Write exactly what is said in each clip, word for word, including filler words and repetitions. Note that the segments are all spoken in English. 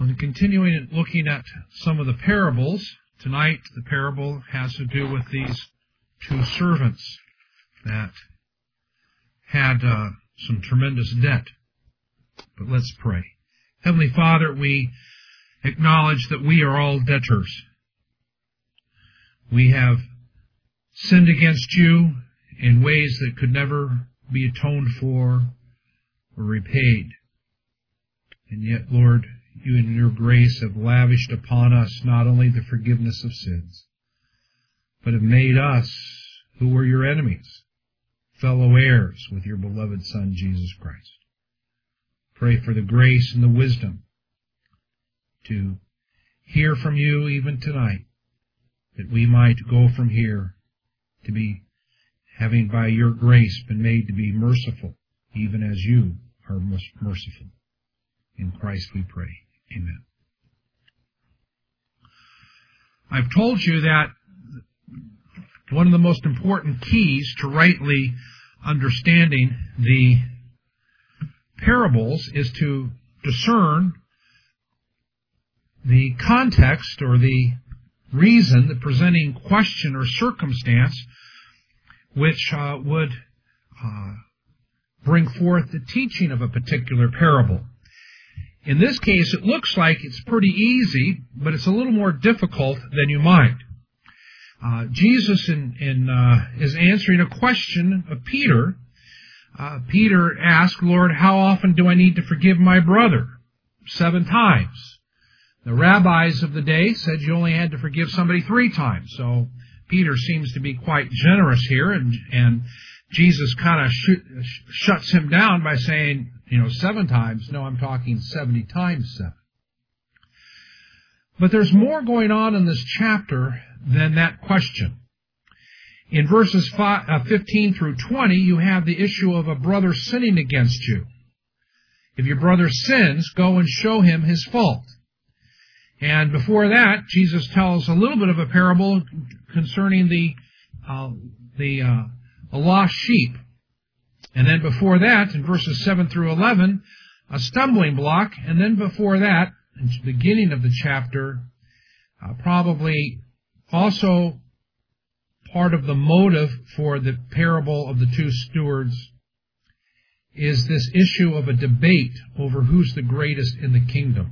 And continuing looking at some of the parables, tonight the parable has to do with these two servants that had uh, some tremendous debt. But let's pray. Heavenly Father, we acknowledge that we are all debtors. We have sinned against you in ways that could never be atoned for or repaid. And yet, Lord, you in your grace have lavished upon us not only the forgiveness of sins, but have made us, who were your enemies, fellow heirs with your beloved Son, Jesus Christ. Pray for the grace and the wisdom to hear from you even tonight, that we might go from here to be, having by your grace been made to be merciful, even as you are merciful. In Christ we pray. Amen. I've told you that one of the most important keys to rightly understanding the parables is to discern the context or the reason, the presenting question or circumstance which uh, would uh, bring forth the teaching of a particular parable. In this case, it looks like it's pretty easy, but it's a little more difficult than you might. Uh, Jesus in, in, uh, is answering a question of Peter. Uh, Peter asked, Lord, how often do I need to forgive my brother? Seven times. The rabbis of the day said you only had to forgive somebody three times. So Peter seems to be quite generous here, and, and Jesus kind of sh- shuts him down by saying, you know, seven times. No, I'm talking seventy times seven. But there's more going on in this chapter than that question. In verses five, uh, fifteen through twenty, you have the issue of a brother sinning against you. If your brother sins, go and show him his fault. And before that, Jesus tells a little bit of a parable concerning the uh, the uh, a lost sheep. And then before that, in verses seven through eleven, a stumbling block. And then before that, in the beginning of the chapter, uh, probably also part of the motive for the parable of the two stewards is this issue of a debate over who's the greatest in the kingdom.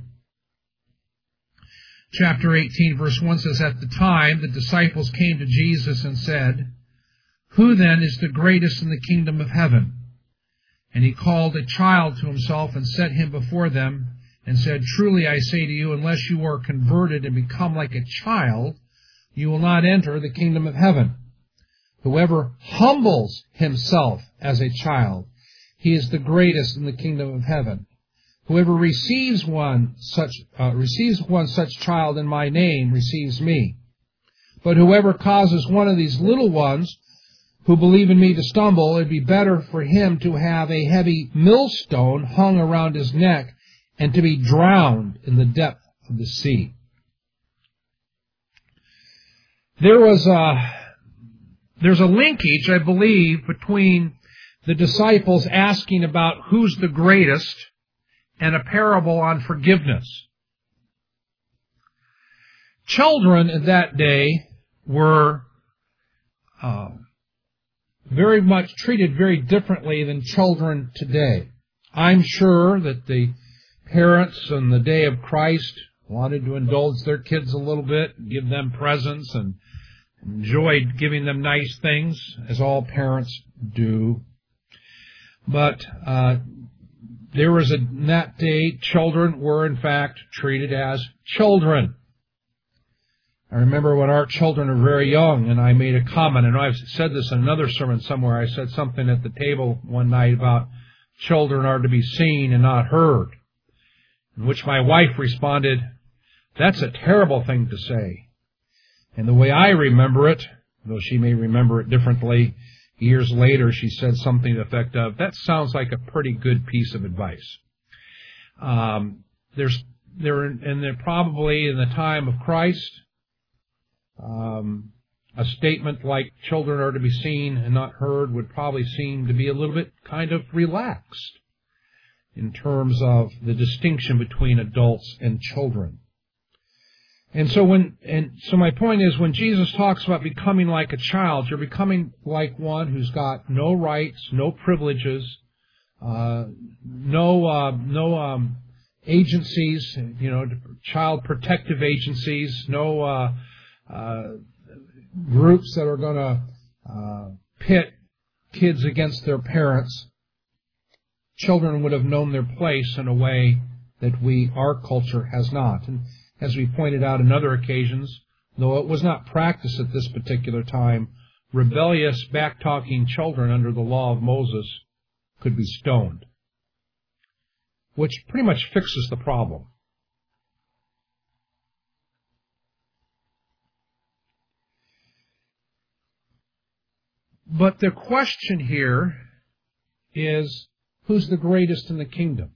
Chapter eighteen, verse one says, At the time the disciples came to Jesus and said, Who then is the greatest in the kingdom of heaven? And he called a child to himself and set him before them and said, Truly I say to you, unless you are converted and become like a child, you will not enter the kingdom of heaven. Whoever humbles himself as a child, he is the greatest in the kingdom of heaven. Whoever receives one such uh, receives one such child in my name receives me. But whoever causes one of these little ones who believe in me to stumble, it would be better for him to have a heavy millstone hung around his neck and to be drowned in the depth of the sea. There was a, there's a linkage, I believe, between the disciples asking about who's the greatest and a parable on forgiveness. Children in that day were uh, very much treated very differently than children today. I'm sure that the parents on the day of Christ wanted to indulge their kids a little bit, give them presents, and enjoyed giving them nice things, as all parents do. But uh, there was a, in that day, children were in fact treated as children. I remember when our children were very young, and I made a comment, and I've said this in another sermon somewhere. I said something at the table one night about children are to be seen and not heard, in which my wife responded, that's a terrible thing to say. And the way I remember it, though she may remember it differently, years later she said something to the effect of, that sounds like a pretty good piece of advice. Um, there's there and there probably in the time of Christ, um, a statement like children are to be seen and not heard would probably seem to be a little bit kind of relaxed. in terms of the distinction between adults and children. And so when, and so my point is, when Jesus talks about becoming like a child, you're becoming like one who's got no rights, no privileges, uh, no, uh, no, um, agencies, you know, child protective agencies, no, uh, uh, groups that are going to, uh, pit kids against their parents. Children would have known their place in a way that we, our culture, has not. And as we pointed out on other occasions, though it was not practiced at this particular time, rebellious, back-talking children under the law of Moses could be stoned, which pretty much fixes the problem. But the question here is, who's the greatest in the kingdom?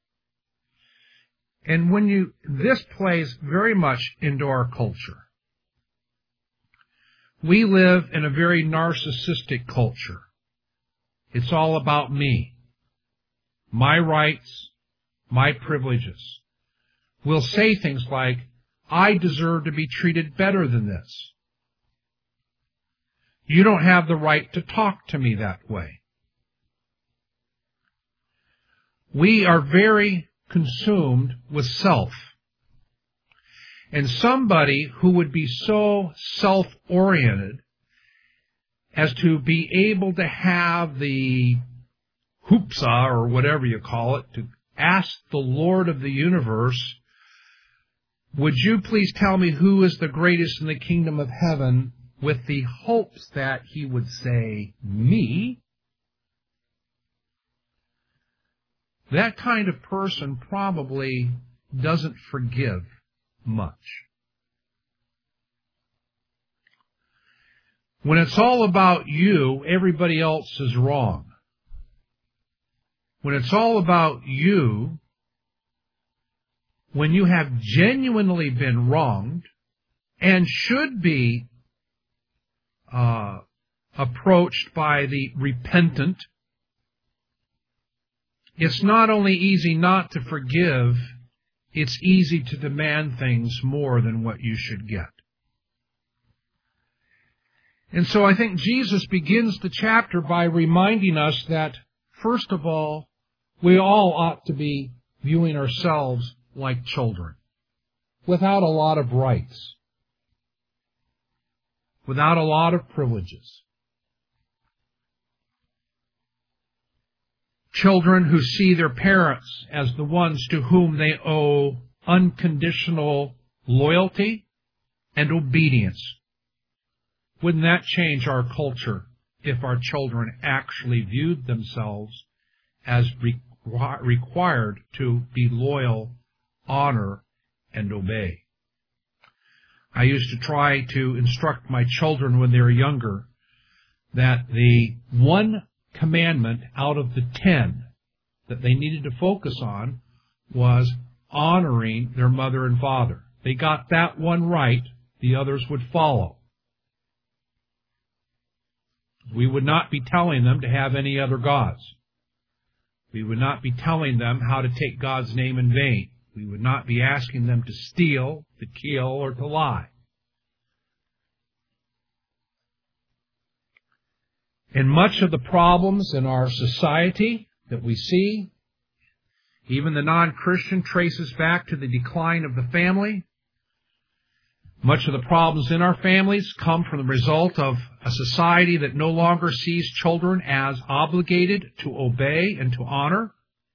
And when you, this plays very much into our culture. We live in a very narcissistic culture. It's all about me, my rights, my privileges. We'll say things like, I deserve to be treated better than this. You don't have the right to talk to me that way. We are very consumed with self. And somebody who would be so self-oriented as to be able to have the hoopsa, or whatever you call it, to ask the Lord of the universe, would you please tell me who is the greatest in the kingdom of heaven, with the hopes that he would say, me? That kind of person probably doesn't forgive much. When it's all about you, everybody else is wrong. When it's all about you, when you have genuinely been wronged and should be uh, approached by the repentant, it's not only easy not to forgive, it's easy to demand things more than what you should get. And so I think Jesus begins the chapter by reminding us that, first of all, we all ought to be viewing ourselves like children, without a lot of rights, without a lot of privileges. Children who see their parents as the ones to whom they owe unconditional loyalty and obedience. Wouldn't that change our culture if our children actually viewed themselves as re- required to be loyal, honor, and obey? I used to try to instruct my children when they were younger that the one commandment out of the ten that they needed to focus on was honoring their mother and father. They got that one right, the others would follow. We would not be telling them to have any other gods. We would not be telling them how to take God's name in vain. We would not be asking them to steal, to kill, or to lie. And much of the problems in our society that we see, even the non-Christian, traces back to the decline of the family. Much of the problems in our families come from the result of a society that no longer sees children as obligated to obey and to honor,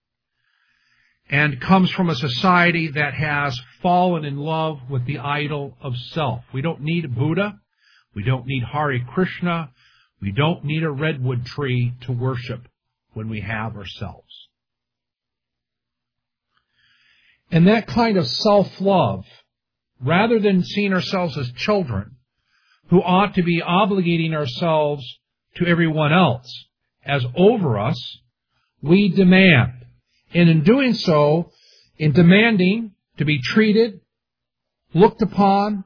and comes from a society that has fallen in love with the idol of self. We don't need Buddha. We don't need Hare Krishna. We don't need a redwood tree to worship when we have ourselves. And that kind of self-love, rather than seeing ourselves as children who ought to be obligating ourselves to everyone else as over us, we demand. And in doing so, in demanding to be treated, looked upon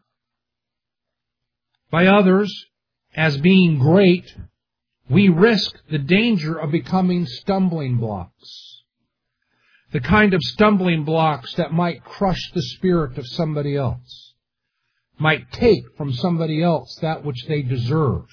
by others as being great, we risk the danger of becoming stumbling blocks. the kind of stumbling blocks that might crush the spirit of somebody else, might take from somebody else that which they deserve.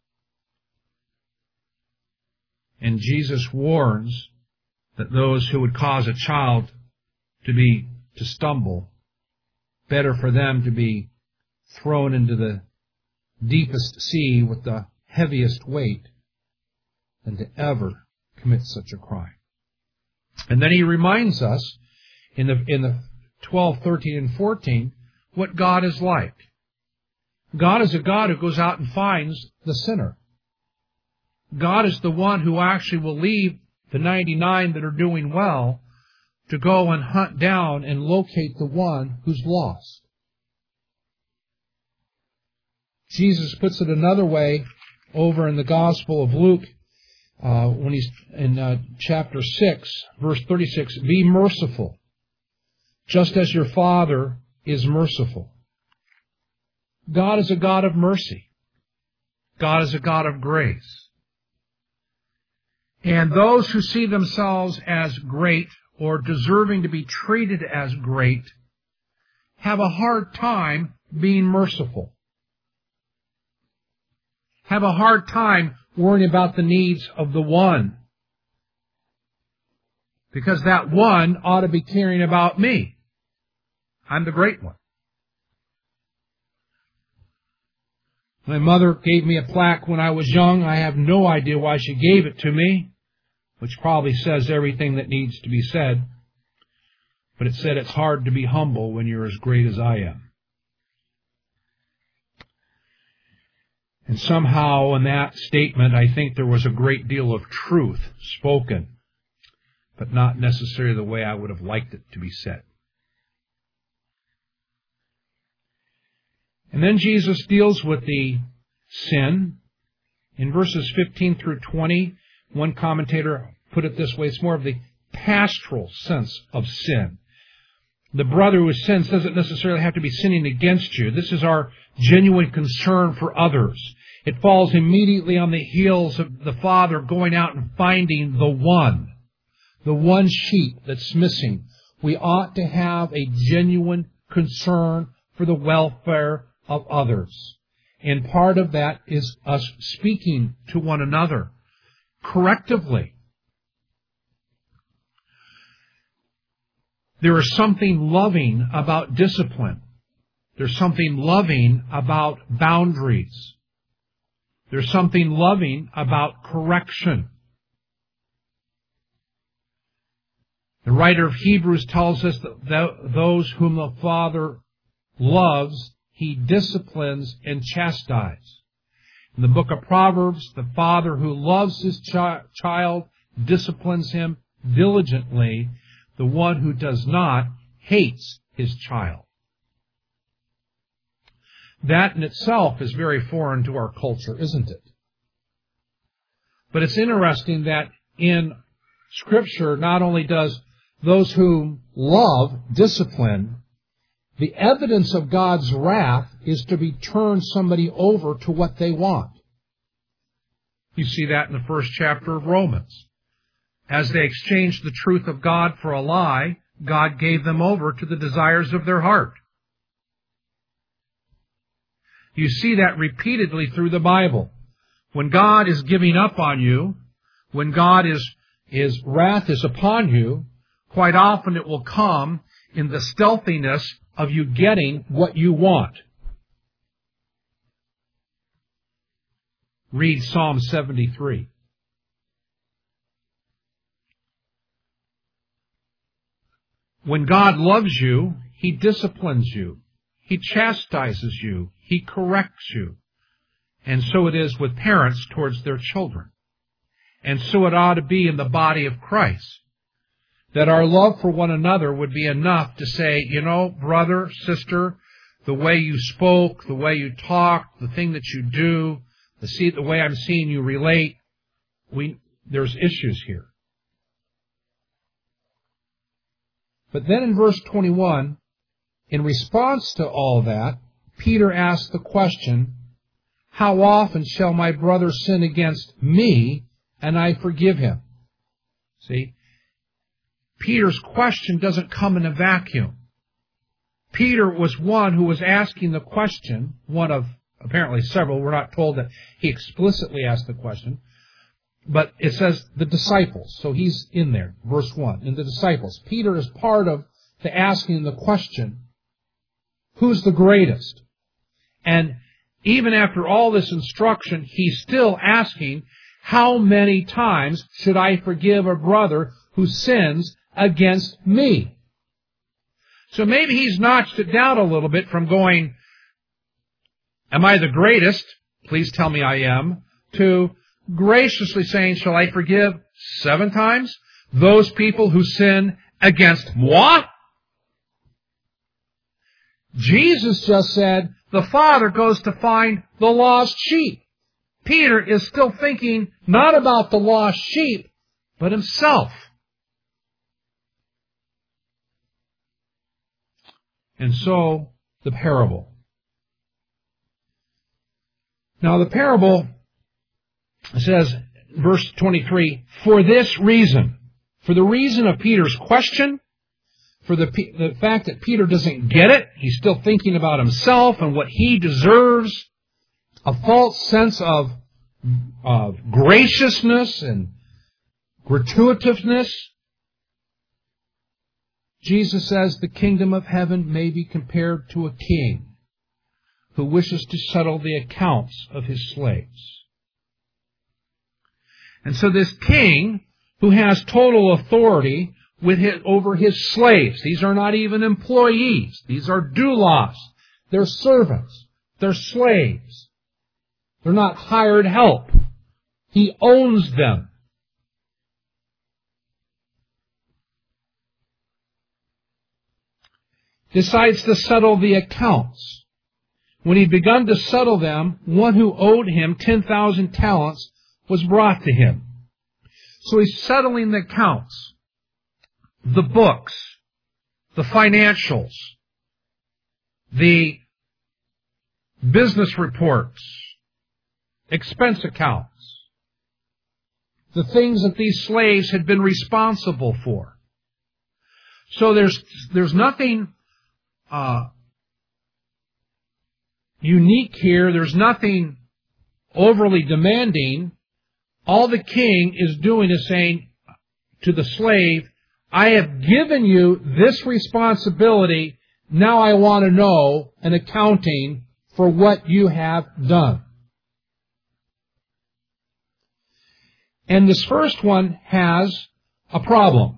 And Jesus warns that those who would cause a child to be to stumble, better for them to be thrown into the deepest sea with the heaviest weight than to ever commit such a crime. And then he reminds us in the in the twelve, thirteen, and fourteen what God is like. God is a God who goes out and finds the sinner. God is the one who actually will leave the ninety-nine that are doing well to go and hunt down and locate the one who's lost. Jesus puts it another way over in the Gospel of Luke uh, when he's in uh, chapter six, verse thirty-six, be merciful, just as your Father is merciful. God is a God of mercy. God is a God of grace. And those who see themselves as great or deserving to be treated as great have a hard time being merciful. Have a hard time worrying about the needs of the one. Because that one ought to be caring about me. I'm the great one. My mother gave me a plaque when I was young. I have no idea why she gave it to me, which probably says everything that needs to be said. But it said it's hard to be humble when you're as great as I am. And somehow in that statement, I think there was a great deal of truth spoken, but not necessarily the way I would have liked it to be said. And then Jesus deals with the sin. In verses fifteen through twenty, one commentator put it this way, it's more of the pastoral sense of sin. The brother who sins doesn't necessarily have to be sinning against you. This is our genuine concern for others. It falls immediately on the heels of the Father going out and finding the one, the one sheep that's missing. We ought to have a genuine concern for the welfare of others. And part of that is us speaking to one another correctively. There is something loving about discipline. There's something loving about boundaries. There's something loving about correction. The writer of Hebrews tells us that those whom the Father loves, He disciplines and chastises. In the book of Proverbs, the father who loves his chi- child disciplines him diligently. The one who does not hates his child. That in itself is very foreign to our culture, isn't it? But it's interesting that in Scripture, not only does those who love discipline, the evidence of God's wrath is to be turn somebody over to what they want. You see that in the first chapter of Romans. As they exchanged the truth of God for a lie, God gave them over to the desires of their heart. You see that repeatedly through the Bible. When God is giving up on you, when God is, His wrath is upon you, quite often it will come in the stealthiness of you getting what you want. Read Psalm seventy-three. When God loves you, He disciplines you. He chastises you. He corrects you. And so it is with parents towards their children. And so it ought to be in the body of Christ. That our love for one another would be enough to say, you know, brother, sister, the way you spoke, the way you talked, the thing that you do, the, see, the way I'm seeing you relate, we, there's issues here. But then in verse twenty-one, in response to all that, Peter asks the question, how often shall my brother sin against me and I forgive him? See? Peter's question doesn't come in a vacuum. Peter was one who was asking the question, one of apparently several. We're not told that he explicitly asked the question, but it says the disciples. So he's in there, verse one, in the disciples. Peter is part of the asking the question, who's the greatest? And even after all this instruction, he's still asking, how many times should I forgive a brother who sins against me? So maybe he's notched it down a little bit from going, am I the greatest? Please tell me I am. To graciously saying, shall I forgive seven times those people who sin against moi? Jesus just said, the Father goes to find the lost sheep. Peter is still thinking not about the lost sheep, but himself. And so, the parable. Now, the parable says, verse twenty-three, for this reason, for the reason of Peter's question, for the, the fact that Peter doesn't get it, he's still thinking about himself and what he deserves, a false sense of, of graciousness and gratuitousness. Jesus says the kingdom of heaven may be compared to a king who wishes to settle the accounts of his slaves. And so this king, who has total authority with his, over his slaves, these are not even employees, these are doulos, they're servants, they're slaves, they're not hired help. He owns them. Decides to settle the accounts. When he'd begun to settle them, one who owed him ten thousand talents was brought to him. So he's settling the accounts, the books, the financials, the business reports, expense accounts, the things that these slaves had been responsible for. So there's there's nothing uh, unique here. There's nothing overly demanding. All the king is doing is saying to the slave, I have given you this responsibility. Now I want to know an accounting for what you have done. And this first one has a problem.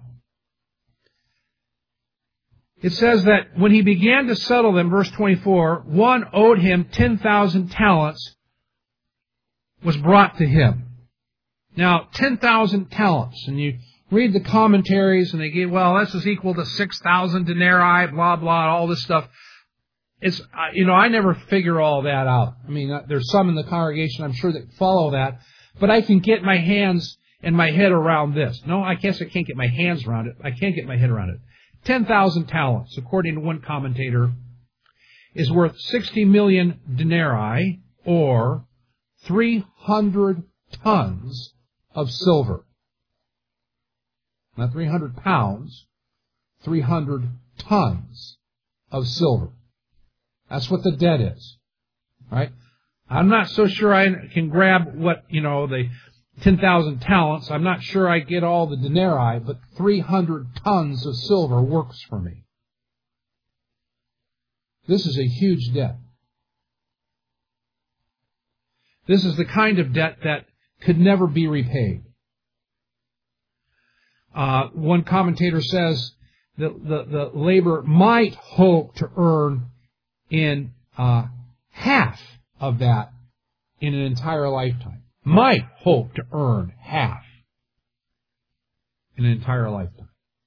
It says that when he began to settle them, verse twenty-four, one owed him ten thousand talents was brought to him. Now, ten thousand talents, and you read the commentaries and they give, well, this is equal to six thousand denarii, blah, blah, all this stuff. It's, you know, I never figure all that out. I mean, there's some in the congregation, I'm sure, that follow that, but I can get my hands and my head around this. No, I guess I can't get my hands around it. I can't get my head around it. ten thousand talents, according to one commentator, is worth sixty million denarii, or three hundred tons of silver. Not three hundred pounds, three hundred tons of silver. That's what the debt is. Right? I'm not so sure I can grab what, you know, the ten thousand talents. I'm not sure I get all the denarii, but three hundred tons of silver works for me. This is a huge debt. This is the kind of debt that could never be repaid. Uh, one commentator says that the, the laborer might hope to earn in uh, half of that in an entire lifetime. Might hope to earn half in an entire lifetime.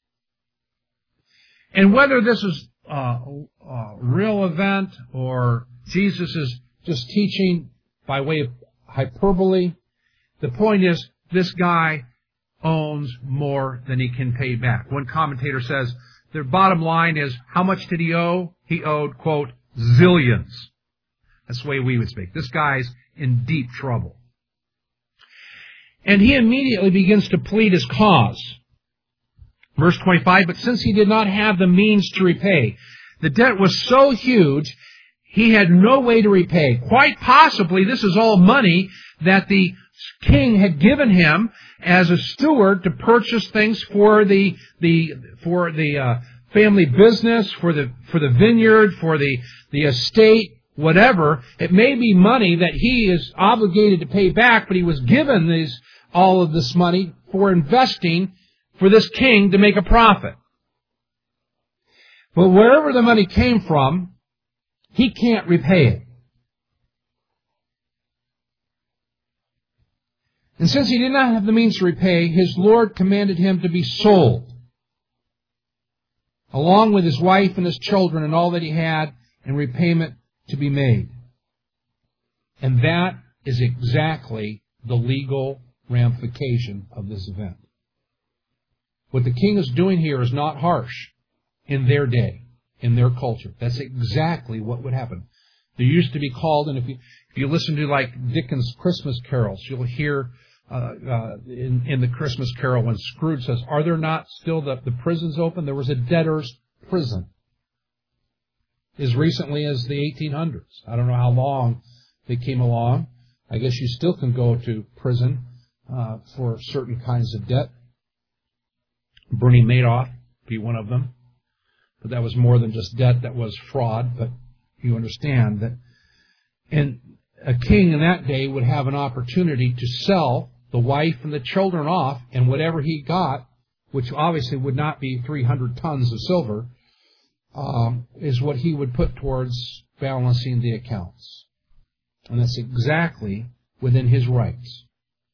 And whether this is a, a real event or Jesus is just teaching by way of hyperbole, the point is this guy owns more than he can pay back. One commentator says the bottom line is, how much did he owe? He owed, quote, zillions. That's the way we would speak. This guy's in deep trouble. And he immediately begins to plead his cause. Verse twenty-five, but since he did not have the means to repay, the debt was so huge, he had no way to repay. Quite possibly, this is all money that the king had given him as a steward to purchase things for the the for the uh, family business, for the for the vineyard, for the the estate, whatever. It may be money that he is obligated to pay back, but he was given these all of this money for investing for this king to make a profit. But wherever the money came from, he can't repay it. And since he did not have the means to repay, his Lord commanded him to be sold, along with his wife and his children and all that he had, and repayment to be made. And that is exactly the legal ramification of this event. What the king is doing here is not harsh in their day, in their culture. That's exactly what would happen. There used to be called, and if you if you listen to like Dickens' Christmas carols, you'll hear uh, uh, in, in the Christmas carol when Scrooge says, "Are there not still the, the prisons open?" There was a debtor's prison as recently as the eighteen hundreds. I don't know how long they came along. I guess you still can go to prison uh, for certain kinds of debt. Bernie Madoff be one of them. But that was more than just debt, that was fraud. But you understand that. And a king in that day would have an opportunity to sell the wife and the children off, and whatever he got, which obviously would not be three hundred tons of silver, um, is what he would put towards balancing the accounts. And that's exactly within his rights.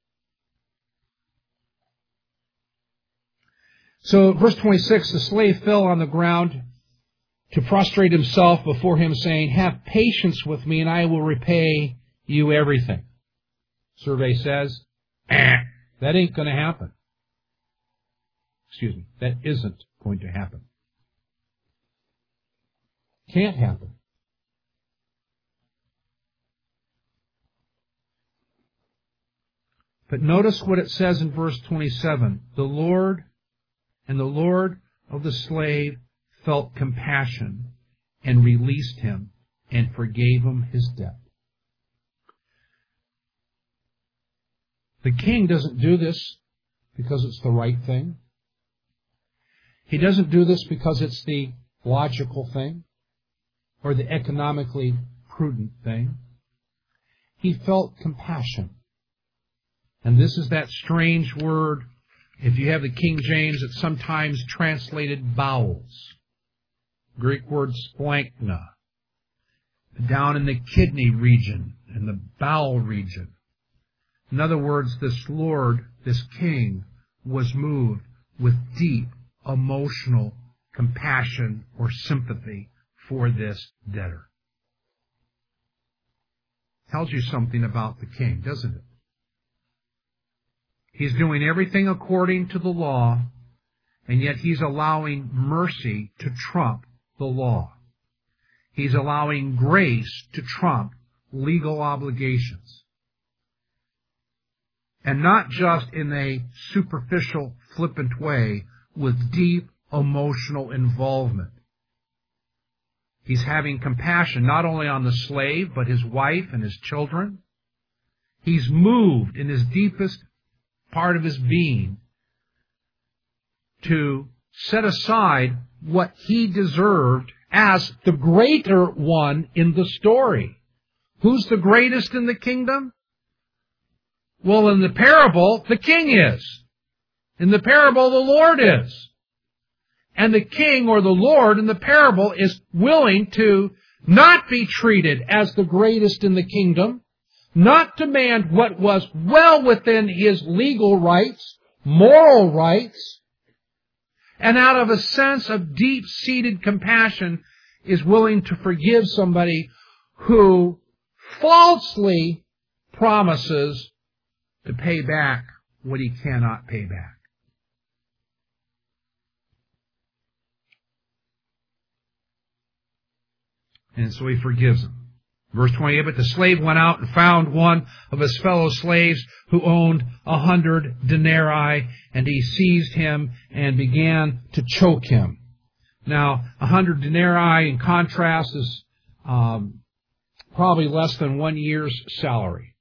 So, verse twenty-six, the slave fell on the ground to prostrate himself before him, saying, "Have patience with me, and I will repay you everything." Survey says, eh, that ain't going to happen. Excuse me, that isn't going to happen. Can't happen. But notice what it says in verse twenty-seven. The Lord and the Lord of the slave felt compassion and released him and forgave him his debt. The king doesn't do this because it's the right thing. He doesn't do this because it's the logical thing or the economically prudent thing. He felt compassion. And this is that strange word, if you have the King James, it's sometimes translated bowels. Greek word splanchna. Down in the kidney region, in the bowel region. In other words, this Lord, this King, was moved with deep emotional compassion or sympathy for this debtor. Tells you something about the king, doesn't it? He's doing everything according to the law, and yet he's allowing mercy to trump the law. He's allowing grace to trump legal obligations. And not just in a superficial, flippant way, with deep emotional involvement. He's having compassion not only on the slave, but his wife and his children. He's moved in his deepest part of his being to set aside what he deserved as the greater one in the story. Who's the greatest in the kingdom? Well, in the parable, the king is. In the parable, the Lord is. And the king or the Lord in the parable is willing to not be treated as the greatest in the kingdom, not demand what was well within his legal rights, moral rights, and out of a sense of deep-seated compassion is willing to forgive somebody who falsely promises to pay back what he cannot pay back. And so he forgives him. Verse twenty-eight, but the slave went out and found one of his fellow slaves who owned a hundred denarii, and he seized him and began to choke him. Now, a hundred denarii, in contrast, is um, probably less than one year's salary.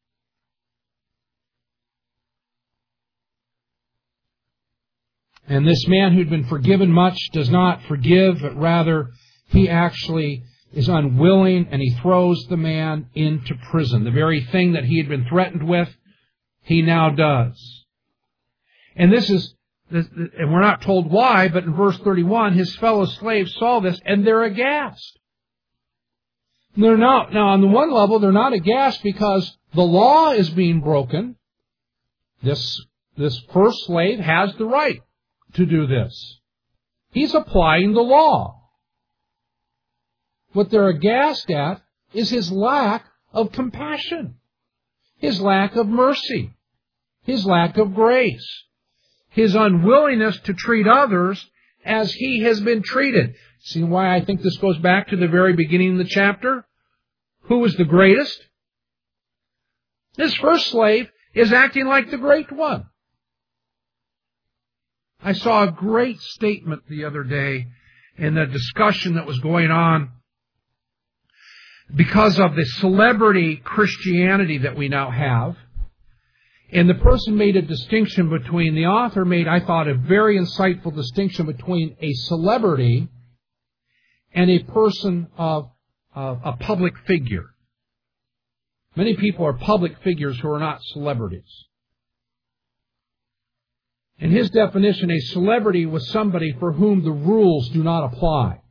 And this man who'd been forgiven much does not forgive, but rather he actually is unwilling, and he throws the man into prison. The very thing that he had been threatened with, he now does. And this is, and we're not told why, but in verse thirty-one, his fellow slaves saw this, and they're aghast. They're not, now on the one level, they're not aghast because the law is being broken. This, this first slave has the right to do this. He's applying the law. What they're aghast at is his lack of compassion, his lack of mercy, his lack of grace, his unwillingness to treat others as he has been treated. See why I think this goes back to the very beginning of the chapter? Who was the greatest? This first slave is acting like the great one. I saw a great statement the other day in the discussion that was going on because of the celebrity Christianity that we now have. And the person made a distinction between, the author made, I thought, a very insightful distinction between a celebrity and a person of, of a public figure. Many people are public figures who are not celebrities. In his definition, a celebrity was somebody for whom the rules do not apply.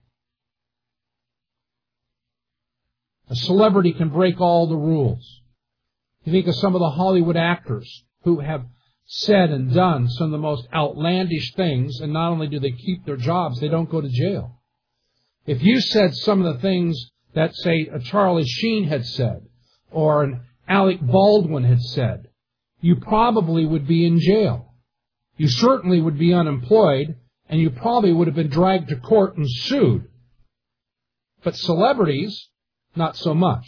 A celebrity can break all the rules. You think of some of the Hollywood actors who have said and done some of the most outlandish things, and not only do they keep their jobs, they don't go to jail. If you said some of the things that, say, a Charlie Sheen had said, or an Alec Baldwin had said, you probably would be in jail. You certainly would be unemployed, and you probably would have been dragged to court and sued. But celebrities, not so much.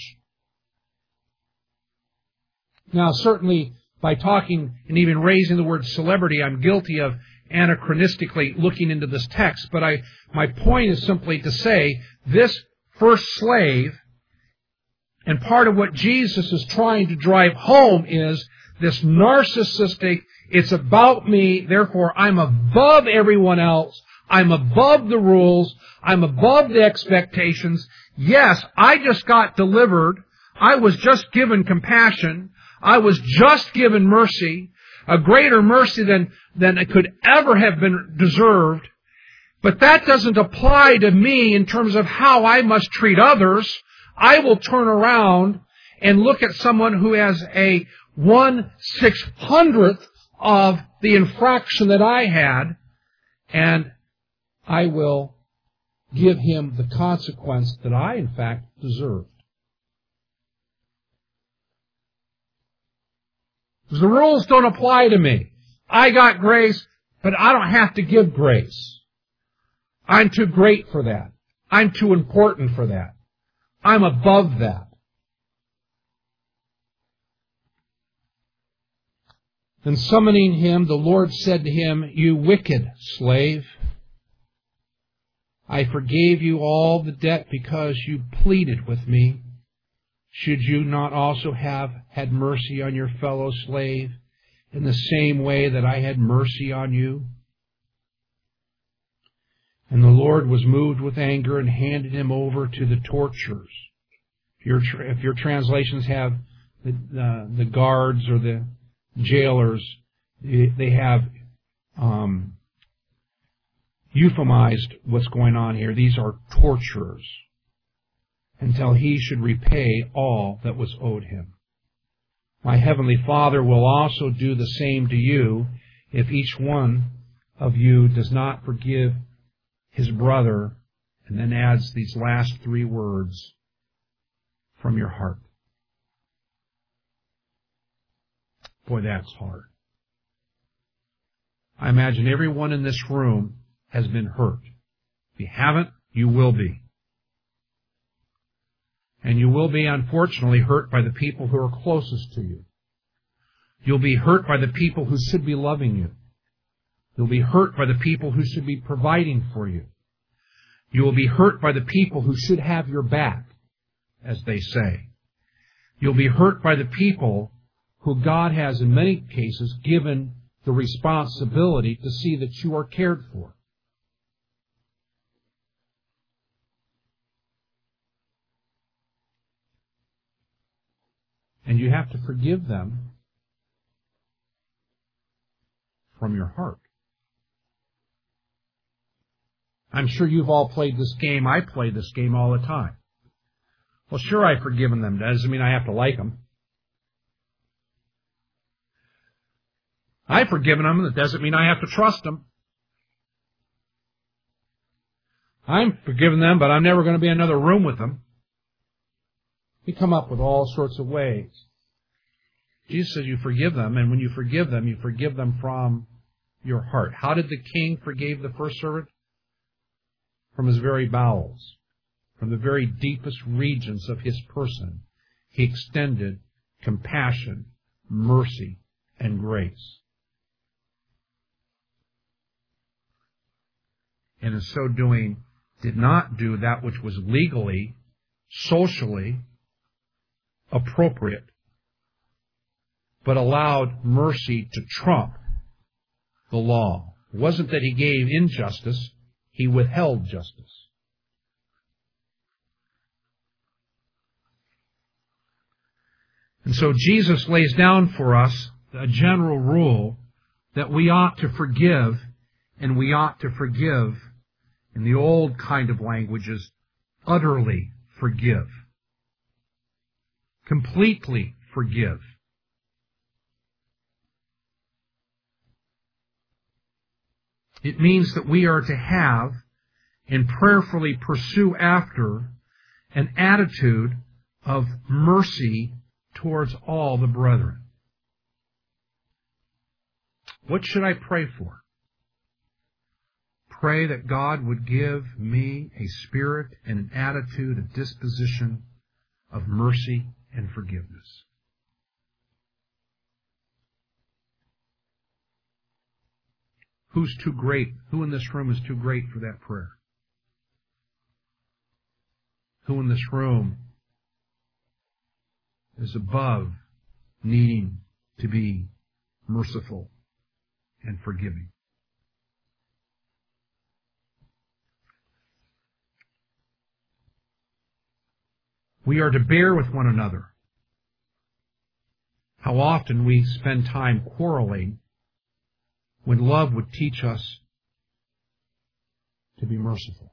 Now, certainly, by talking and even raising the word celebrity, I'm guilty of anachronistically looking into this text. But I, my point is simply to say, this first slave, and part of what Jesus is trying to drive home is this narcissistic, it's about me, therefore I'm above everyone else, I'm above the rules, I'm above the expectations. Yes, I just got delivered, I was just given compassion, I was just given mercy, a greater mercy than, than it could ever have been deserved. But that doesn't apply to me in terms of how I must treat others. I will turn around and look at someone who has a one six hundredth of the infraction that I had, and I will give him the consequence that I, in fact, deserved. The rules don't apply to me. I got grace, but I don't have to give grace. I'm too great for that. I'm too important for that. I'm above that. And summoning him, the Lord said to him, "You wicked slave, I forgave you all the debt because you pleaded with me. Should you not also have had mercy on your fellow slave in the same way that I had mercy on you?" And the Lord was moved with anger and handed him over to the torturers. If your, if your translations have the, uh, the guards or the jailers, they have um, euphemized what's going on here. These are torturers, until he should repay all that was owed him. My heavenly Father will also do the same to you if each one of you does not forgive his brother, and then adds these last three words, from your heart. Boy, that's hard. I imagine everyone in this room has been hurt. If you haven't, you will be. And you will be, unfortunately, hurt by the people who are closest to you. You'll be hurt by the people who should be loving you. You'll be hurt by the people who should be providing for you. You will be hurt by the people who should have your back, as they say. You'll be hurt by the people who God has, in many cases, given the responsibility to see that you are cared for. And you have to forgive them from your heart. I'm sure you've all played this game. I play this game all the time. Well, sure, I've forgiven them. That doesn't mean I have to like them. I've forgiven them. That doesn't mean I have to trust them. I'm forgiving them, but I'm never going to be in another room with them. We come up with all sorts of ways. Jesus says you forgive them, and when you forgive them, you forgive them from your heart. How did the king forgive the first servant? From his very bowels, from the very deepest regions of his person. He extended compassion, mercy, and grace. And in so doing, did not do that which was legally, socially appropriate, but allowed mercy to trump the law. It wasn't that he gave injustice, he withheld justice. And so Jesus lays down for us a general rule that we ought to forgive, and we ought to forgive, in the old kind of languages, utterly forgive. Completely forgive. It means that we are to have and prayerfully pursue after an attitude of mercy towards all the brethren. What should I pray for? Pray that God would give me a spirit and an attitude, a disposition of mercy and forgiveness. Who's too great? Who in this room is too great for that prayer? Who in this room is above needing to be merciful and forgiving? We are to bear with one another. How often we spend time quarreling when love would teach us to be merciful.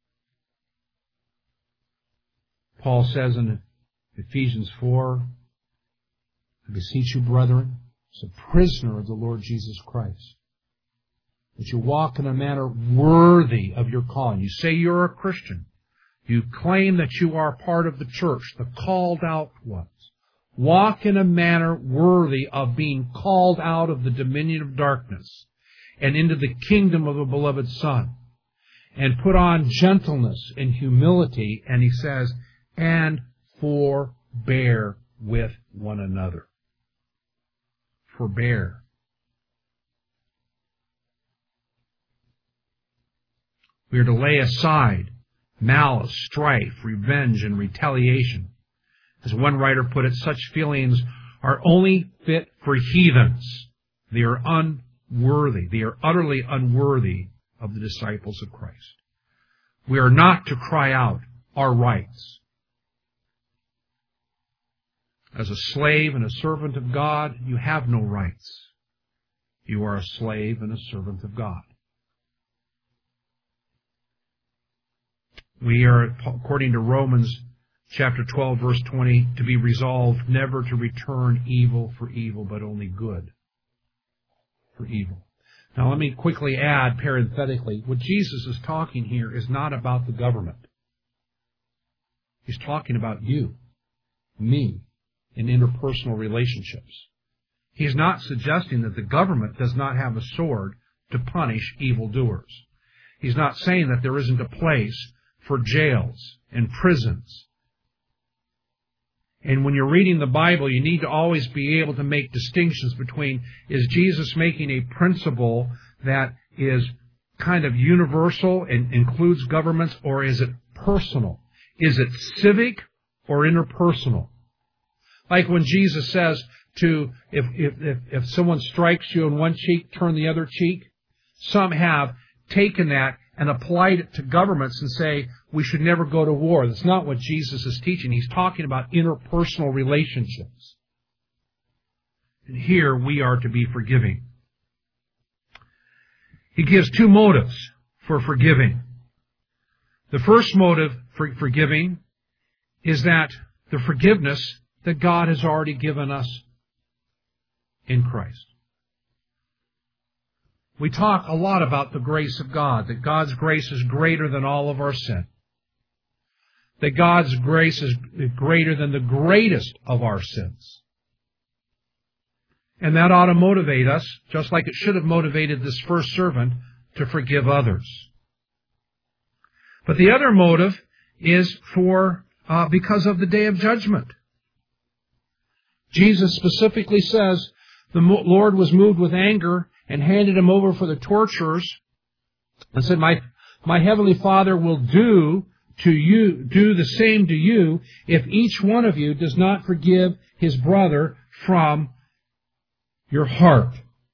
Paul says in Ephesians four, I beseech you, brethren, as a prisoner of the Lord Jesus Christ, that you walk in a manner worthy of your calling. You say you're a Christian. You claim that you are part of the church, the called out ones. Walk in a manner worthy of being called out of the dominion of darkness and into the kingdom of the beloved Son. And put on gentleness and humility, and he says, and forbear with one another. Forbear. We are to lay aside malice, strife, revenge, and retaliation. As one writer put it, such feelings are only fit for heathens. They are unworthy. They are utterly unworthy of the disciples of Christ. We are not to cry out our rights. As a slave and a servant of God, you have no rights. You are a slave and a servant of God. We are, according to Romans chapter twelve, verse twenty, to be resolved never to return evil for evil, but only good for evil. Now let me quickly add, parenthetically, what Jesus is talking here is not about the government. He's talking about you, me, in interpersonal relationships. He's not suggesting that the government does not have a sword to punish evildoers. He's not saying that there isn't a place for jails and prisons And when you're reading the Bible, you need to always be able to make distinctions between, is Jesus making a principle that is kind of universal and includes governments, or is it personal? Is it civic or interpersonal? Like when Jesus says to, if, if, if, if someone strikes you on one cheek, turn the other cheek. Some have taken that and applied it to governments and say, we should never go to war. That's not what Jesus is teaching. He's talking about interpersonal relationships. And here we are to be forgiving. He gives two motives for forgiving. The first motive for forgiving is that the forgiveness that God has already given us in Christ. We talk a lot about the grace of God, that God's grace is greater than all of our sin. That God's grace is greater than the greatest of our sins. And that ought to motivate us, just like it should have motivated this first servant, to forgive others. But the other motive is for uh, because of the day of judgment. Jesus specifically says the Lord was moved with anger and handed him over for the torturers, and said, my, my heavenly Father will do to you, do the same to you if each one of you does not forgive his brother from your heart.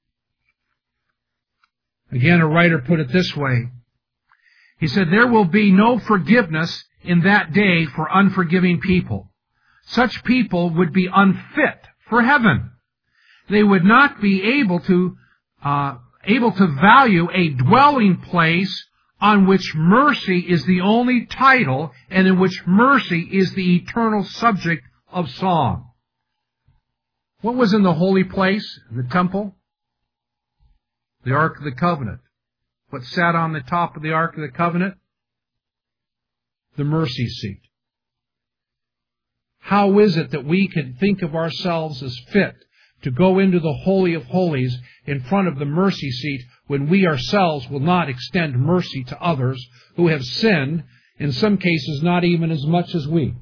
Again, a writer put it this way. He said, there will be no forgiveness in that day for unforgiving people. Such people would be unfit for heaven. They would not be able to Uh, able to value a dwelling place on which mercy is the only title and in which mercy is the eternal subject of song. What was in the holy place, the temple? The Ark of the Covenant. What sat on the top of the Ark of the Covenant? The mercy seat. How is it that we can think of ourselves as fit to go into the Holy of Holies in front of the mercy seat when we ourselves will not extend mercy to others who have sinned, in some cases not even as much as we?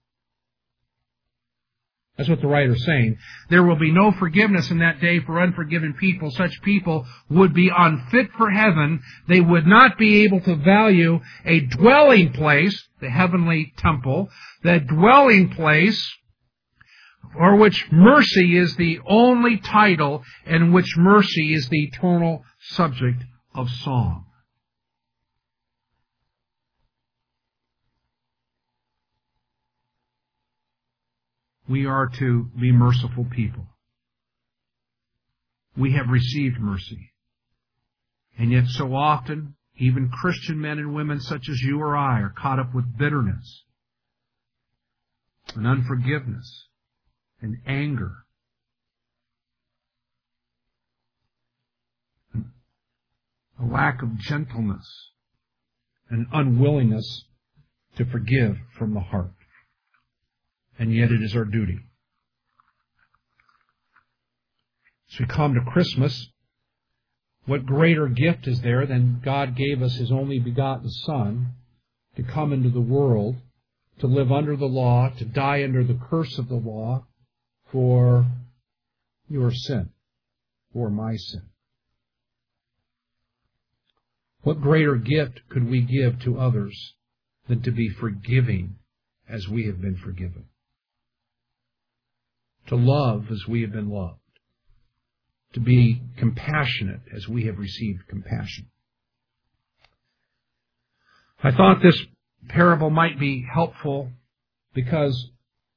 That's what the writer's saying. There will be no forgiveness in that day for unforgiven people. Such people would be unfit for heaven. They would not be able to value a dwelling place, the heavenly temple, the dwelling place for which mercy is the only title and which mercy is the eternal subject of song. We are to be merciful people. We have received mercy. And yet so often, even Christian men and women such as you or I are caught up with bitterness and unforgiveness and anger, and a lack of gentleness and unwillingness to forgive from the heart. And yet it is our duty. As we come to Christmas, what greater gift is there than God gave us His only begotten Son to come into the world, to live under the law, to die under the curse of the law, for your sin, for my sin. What greater gift could we give to others than to be forgiving as we have been forgiven? To love as we have been loved. To be compassionate as we have received compassion. I thought this parable might be helpful because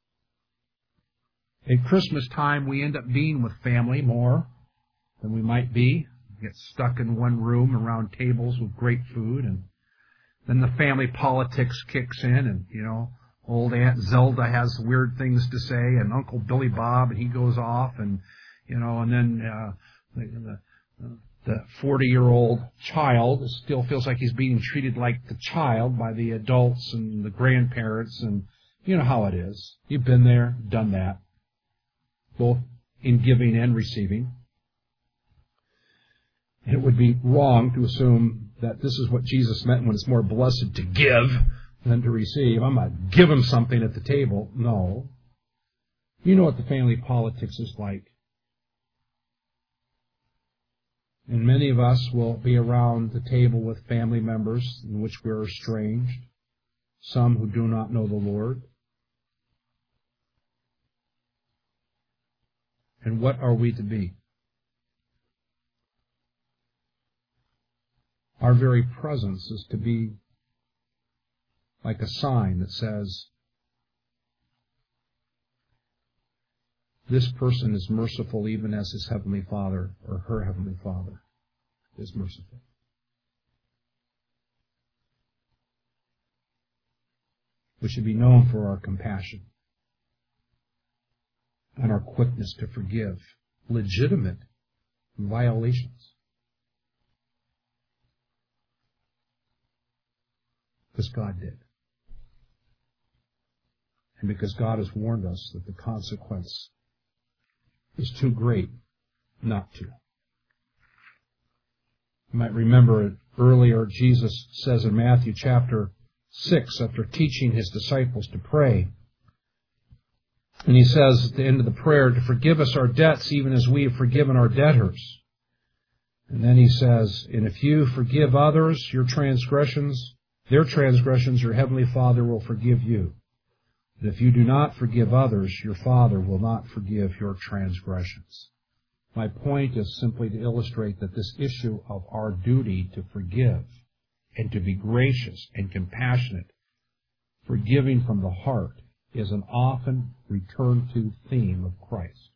at Christmas time, we end up being with family more than we might be. We get stuck in one room around tables with great food, and then the family politics kicks in, and, you know, old Aunt Zelda has weird things to say, and Uncle Billy Bob, and he goes off, and, you know, and then uh, the, the, the forty-year-old child still feels like he's being treated like the child by the adults and the grandparents, and you know how it is. You've been there, done that, both in giving and receiving. And it would be wrong to assume that this is what Jesus meant when it's more blessed to give than to receive. I'm going to give him something at the table. No. You know what the family politics is like. And many of us will be around the table with family members in which we are estranged, some who do not know the Lord. And what are we to be? Our very presence is to be like a sign that says, this person is merciful even as his Heavenly Father or her Heavenly Father is merciful. We should be known for our compassion and our quickness to forgive legitimate violations. Because God did. And because God has warned us that the consequence is too great not to. You might remember earlier Jesus says in Matthew chapter six, after teaching his disciples to pray, and he says at the end of the prayer, to forgive us our debts even as we have forgiven our debtors. And then he says, and if you forgive others your transgressions, their transgressions, your Heavenly Father will forgive you. But if you do not forgive others, your Father will not forgive your transgressions. My point is simply to illustrate that this issue of our duty to forgive and to be gracious and compassionate, forgiving from the heart, is an often returned to theme of Christ.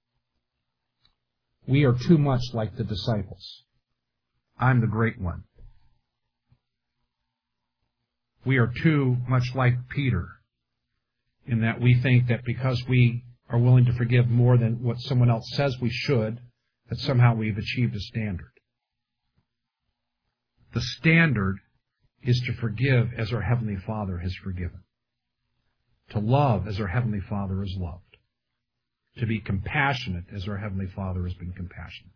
We are too much like the disciples. I'm the great one. We are too much like Peter in that we think that because we are willing to forgive more than what someone else says we should, that somehow we've achieved a standard. The standard is to forgive as our Heavenly Father has forgiven. To love as our Heavenly Father is loved. To be compassionate as our Heavenly Father has been compassionate.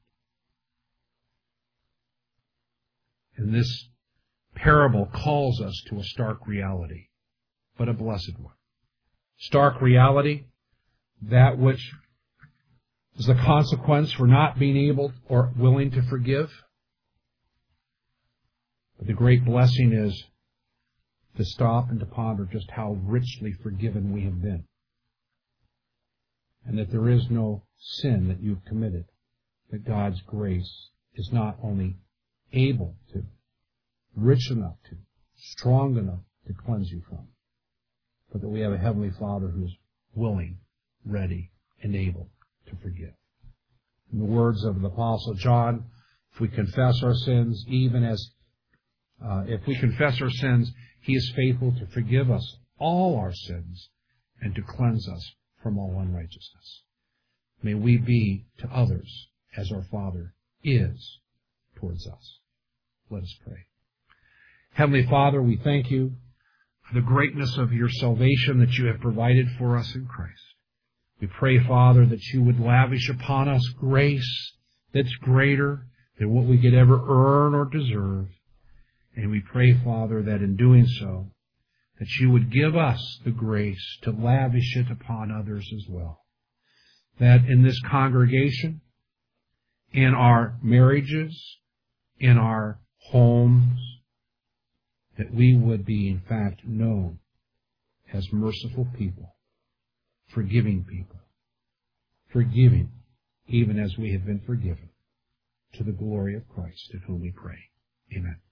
And this parable calls us to a stark reality, but a blessed one. Stark reality, that which is the consequence for not being able or willing to forgive. But the great blessing is to stop and to ponder just how richly forgiven we have been. And that there is no sin that you've committed that God's grace is not only able to, rich enough to, strong enough to cleanse you from, but that we have a Heavenly Father who is willing, ready, and able to forgive. In the words of the Apostle John, if we confess our sins, even as, uh, if we confess our sins, He is faithful to forgive us all our sins and to cleanse us from all unrighteousness. May we be to others as our Father is towards us. Let us pray. Heavenly Father, we thank you for the greatness of your salvation that you have provided for us in Christ. We pray, Father, that you would lavish upon us grace that's greater than what we could ever earn or deserve. And we pray, Father, that in doing so, that you would give us the grace to lavish it upon others as well. That in this congregation, in our marriages, in our homes, that we would be, in fact, known as merciful people, forgiving people, forgiving even as we have been forgiven, to the glory of Christ, in whom we pray. Amen.